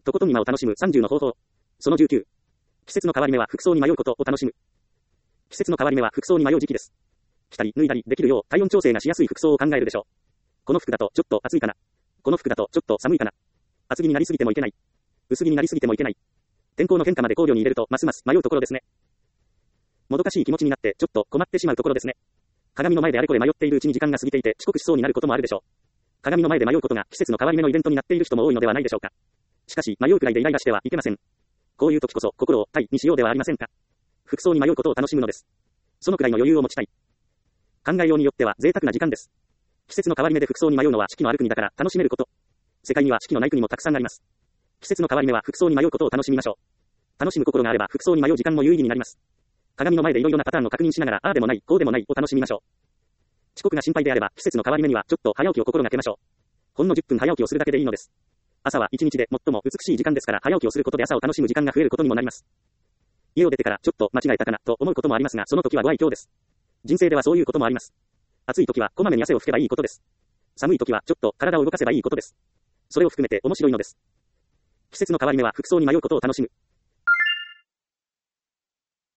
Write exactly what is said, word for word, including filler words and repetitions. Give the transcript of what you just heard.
とことん今を楽しむさんじゅうの方法。そのじゅうきゅう。季節の変わり目は服装に迷うことを楽しむ。季節の変わり目は服装に迷う時期です。着たり脱いだりできるよう体温調整がしやすい服装を考えるでしょう。この服だとちょっと暑いかな。この服だとちょっと寒いかな。厚着になりすぎてもいけない。薄着になりすぎてもいけない。天候の変化まで考慮に入れるとますます迷うところですね。もどかしい気持ちになってちょっと困ってしまうところですね。鏡の前であれこれ迷っているうちに時間が過ぎていて遅刻しそうになることもあるでしょう。鏡の前で迷うことが季節の変わり目のイベントになっている人も多いのではないでしょうか。しかし迷うくらいでイライラしてはいけません。こういう時こそ心をタイにしようではありませんか。服装に迷うことを楽しむのです。そのくらいの余裕を持ちたい。考えようによっては贅沢な時間です。季節の変わり目で服装に迷うのは四季のある国だから楽しめること。世界には四季のない国もたくさんあります。季節の変わり目は服装に迷うことを楽しみましょう。楽しむ心があれば服装に迷う時間も有意義になります。鏡の前でいろいろなパターンを確認しながらああでもないこうでもないを楽しみましょう。遅刻が心配であれば季節の変わり目にはちょっと早起きを心がけましょう。ほんのじゅっぷん早起きをするだけでいいのです。朝は一日で最も美しい時間ですから早起きをすることで朝を楽しむ時間が増えることにもなります。家を出てからちょっと間違えたかなと思うこともありますがその時はご愛嬌です。人生ではそういうこともあります。暑い時はこまめに汗を拭けばいいことです。寒い時はちょっと体を動かせばいいことです。それを含めて面白いのです。季節の変わり目は服装に迷うことを楽しむ。